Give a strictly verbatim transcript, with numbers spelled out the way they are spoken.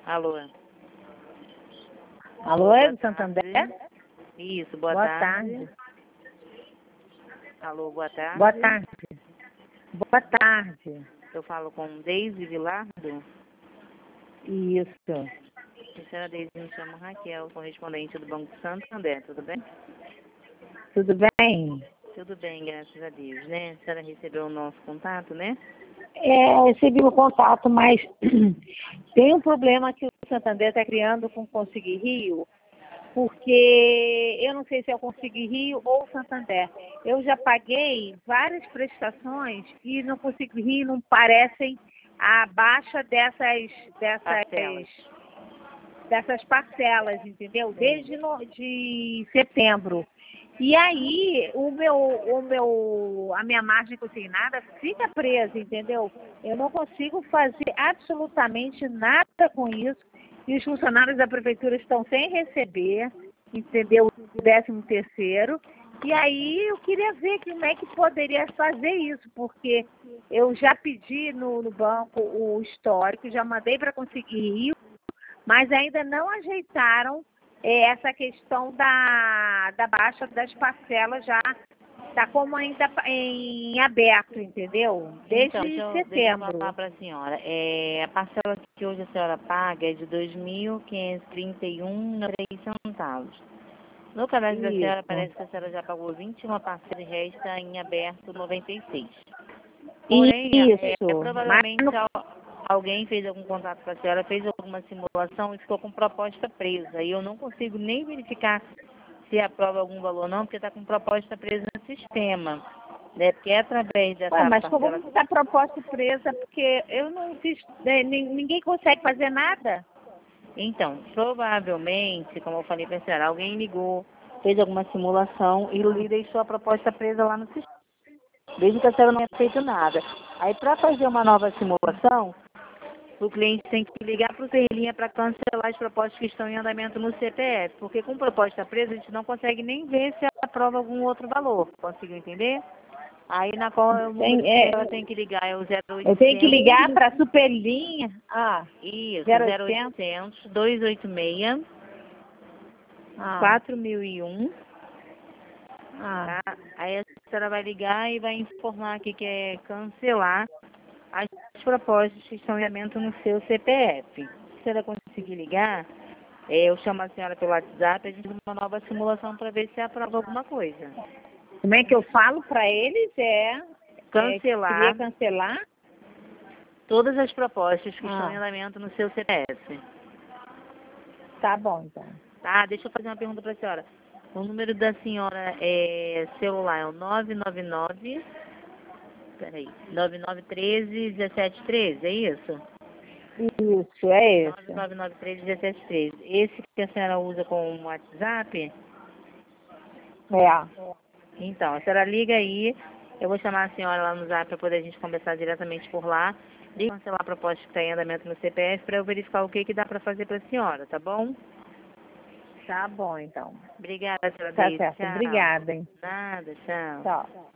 Alô? Alô, é do Santander? Isso, boa, Boa tarde. tarde. Alô, boa tarde. Boa tarde. Boa tarde. Eu falo com Deise Vilardo. Isso. A senhora Deise, me chamo Raquel, correspondente do Banco Santander, tudo bem? Tudo bem? Tudo bem, graças a Deus, né? A senhora recebeu o nosso contato, né? É, recebi o contato, mas tem um problema que o Santander está criando com o Conseguir Rio, porque eu não sei se é o Conseguir Rio ou o Santander. Eu já paguei várias prestações e no Conseguir Rio não parecem a baixa dessas, dessas, Parcelas. dessas parcelas, entendeu? Desde no, de setembro. E aí, o meu, o meu, a minha margem consignada fica presa, entendeu? Eu não consigo fazer absolutamente nada com isso. E os funcionários da prefeitura estão sem receber, entendeu? O décimo terceiro. E aí eu queria ver como é que poderia fazer isso, porque eu já pedi no, no banco o histórico, já mandei para conseguir Rio, mas ainda não ajeitaram é, essa questão da, da baixa das parcelas, já está como ainda em aberto, entendeu? Desde Então, deixa eu, deixa eu setembro. falar para a senhora. É, a parcela que hoje a senhora paga é de dois mil quinhentos e trinta e um reais e três centavos. No cadastro da senhora Isso. parece que a senhora já pagou vinte e uma parcelas e resta em aberto noventa e seis. Porém, é, Isso. Mas provavelmente no al- alguém fez algum contato com a senhora, fez alguma simulação e ficou com proposta presa. E eu não consigo nem verificar se aprova algum valor ou não, porque está com proposta presa no sistema. Né? Porque é através Ué, dessa mas como parcela. está proposta presa? Porque eu não fiz, né, nin- ninguém consegue fazer nada. Então, provavelmente, como eu falei para a senhora, alguém ligou, fez alguma simulação e lhe deixou a proposta presa lá no sistema. Desde que a senhora não tenha feito nada. Aí, para fazer uma nova simulação, o cliente tem que ligar para o Serlinha para cancelar as propostas que estão em andamento no C P F, porque com proposta presa a gente não consegue nem ver se aprova algum outro valor. Conseguiu entender? Aí na qual é o número Tem, que é, ela tem que ligar é o zero eu tenho que oitocentos, ligar para a Superlinha. Ah, isso, zero zero oitocentos. oitocentos, dois oito seis, Ah, quatro mil e um, ah. tá? Aí a senhora vai ligar e vai informar aqui que é cancelar as propostas que estão em andamento no seu C P F. Se ela conseguir ligar, eh, eu chamo a senhora pelo WhatsApp e a gente faz uma nova simulação para ver se aprova alguma coisa. Como é que eu falo para eles? É, é que queria Cancelar cancelar? todas as propostas que estão em Ah, andamento no seu C P F. tá bom, então. Tá? Deixa eu fazer uma pergunta para a senhora. O número da senhora é celular é o nove nove nove, peraí, nove nove um três, um sete um três, é isso? Isso, é nove esse. nove nove três, um sete um três. Esse que a senhora usa com o WhatsApp? É. Então, a senhora liga aí, eu vou chamar a senhora lá no Zap para poder a gente conversar diretamente por lá. Liga cancelar a proposta que está em andamento no C P F para eu verificar o que, que dá para fazer para a senhora, tá bom? Tá bom, então. Obrigada, senhora Tá Deise. certo. Tchau. Obrigada, hein? Nada, tchau. Tchau.